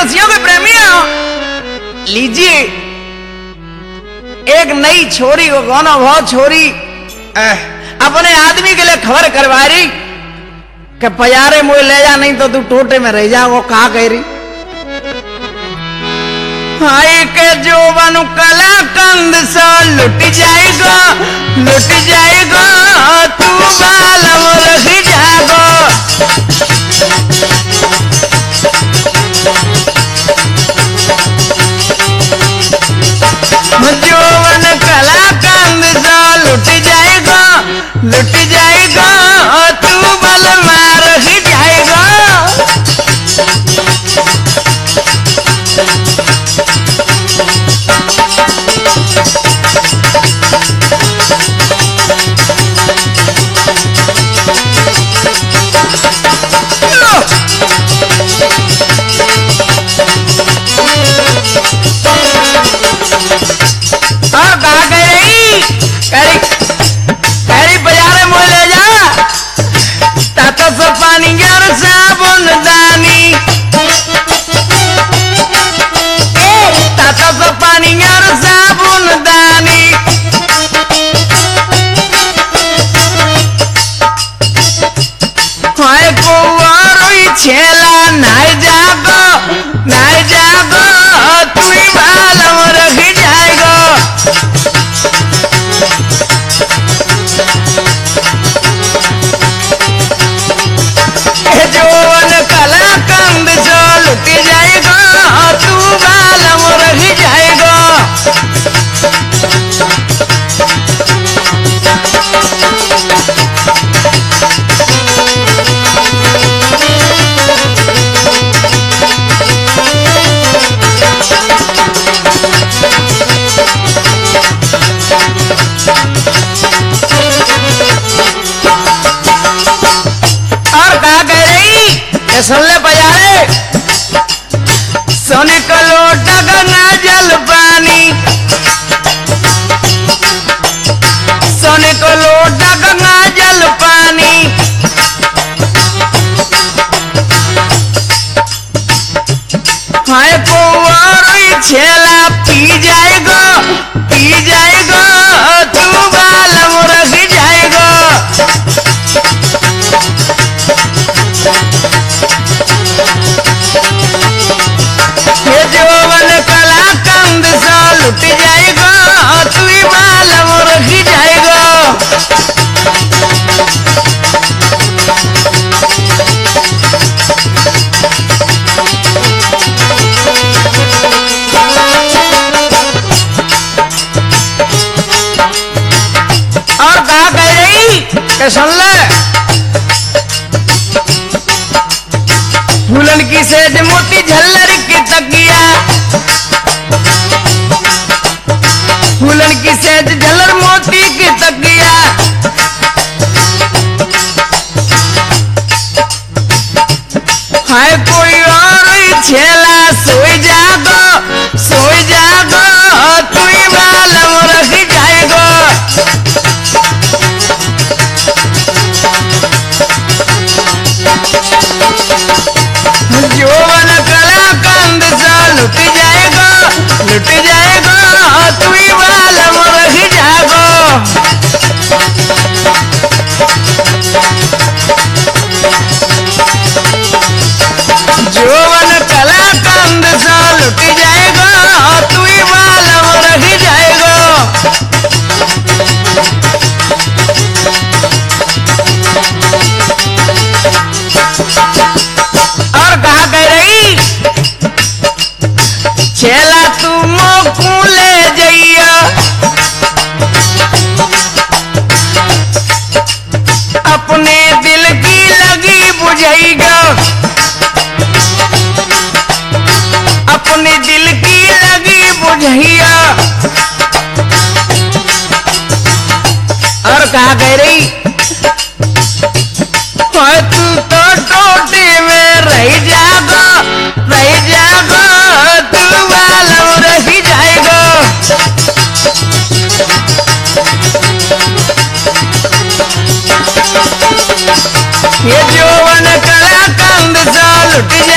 रसियों के प्रेमियों, लीजिए एक नई छोरी को गाना बहुत छोरी अपने आदमी के लिए खबर करवा रही कि पयारे मुझे ले जा, नहीं तो तू टोटे में रह जा। वो कहा कह रही, हाय के जोबन कला कंद सा लुट जाएगा, लुट जाएगा, तू बालम रख जाएगा। जोबन कला कंद सा लुट जाएगा, लुट जाएगा, तू बालम रख जाएगा। छेला नाय जागो, नाय जागो, तू बालम रख जाएगा। जोवन कला कंद जो लुट जाएगा, तू बालम रख जाएगा। सुन ले बजारे, सोने का लोटा गंगा जल पानी, सोने का लोटा गंगा जल पानी। हाय कुंवारी छेला पी जाएगा, पी जाएगा, तू बालम रख जाएगा। जोवन कला कंद सा लुट जाएगा, तू बालम रख जाएगा। और कहा कह रही कि सुन ले, फूलन की सेज मोती झल्लर की तकिया, फूलन की सेज झल्लर मोती की तकिया। हाय कोई और छेला सोई जागो, सोई जागो, तू बालम रख जाएगा। जोवन कला कंद सा लुट जाएगा, लुट जाएगा, तू बालम रख जाएगा। जोवन कला कंद सा लुट जाएगा, तू बालम रख जाएगा। और कहा कह रही, छेला तू मोकू ले जइया, अपने दिल की लगी बुझाइगा, अपने दिल की लगी बुझाइया। और कहा कह रही, तू तो टोटे में रह जाएगा, रह जाएगा, तू बालम रख जाएगा। ये जोवन कला कंद सा लुट